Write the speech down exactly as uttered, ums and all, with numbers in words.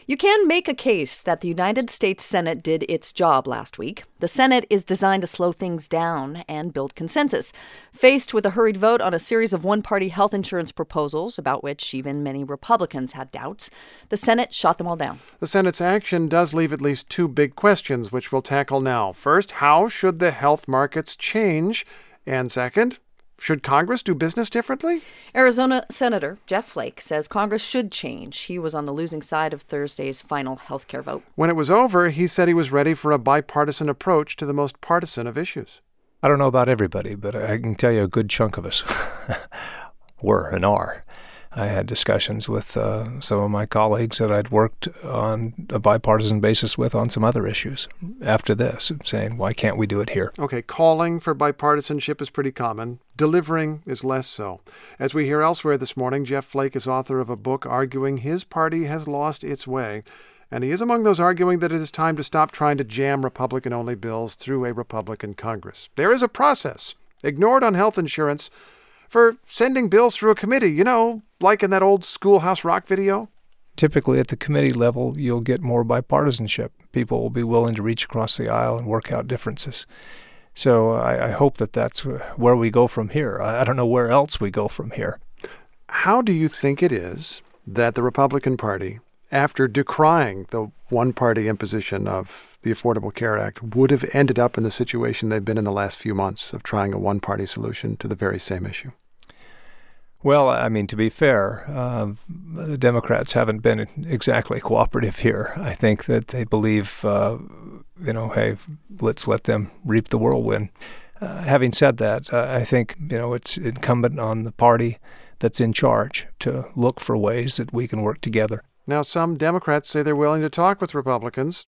You can make a case that the United States Senate did its job last week. The Senate is designed to slow things down and build consensus. Faced with a hurried vote on a series of one-party health insurance proposals, about which even many Republicans had doubts, the Senate shot them all down. The Senate's action does leave at least two big questions, which we'll tackle now. First, how should the health markets change? And second, should Congress do business differently? Arizona Senator Jeff Flake says Congress should change. He was on the losing side of Thursday's final health care vote. When it was over, he said he was ready for a bipartisan approach to the most partisan of issues. I don't know about everybody, but I can tell you a good chunk of us were and are. I had discussions with uh, some of my colleagues that I'd worked on a bipartisan basis with on some other issues after this, saying, why can't we do it here? Okay, calling for bipartisanship is pretty common. Delivering is less so. As we hear elsewhere this morning, Jeff Flake is author of a book arguing his party has lost its way. And he is among those arguing that it is time to stop trying to jam Republican-only bills through a Republican Congress. There is a process, ignored on health insurance, for sending bills through a committee, you know, like in that old Schoolhouse Rock video? Typically at the committee level, you'll get more bipartisanship. People will be willing to reach across the aisle and work out differences. So I, I hope that that's where we go from here. I don't know where else we go from here. How do you think it is that the Republican Party, after decrying the one-party imposition of the Affordable Care Act, would have ended up in the situation they've been in the last few months of trying a one-party solution to the very same issue? Well, I mean, to be fair, uh, the Democrats haven't been exactly cooperative here. I think that they believe, uh, you know, hey, let's let them reap the whirlwind. Uh, having said that, uh, I think, you know, it's incumbent on the party that's in charge to look for ways that we can work together. Now, some Democrats say they're willing to talk with Republicans.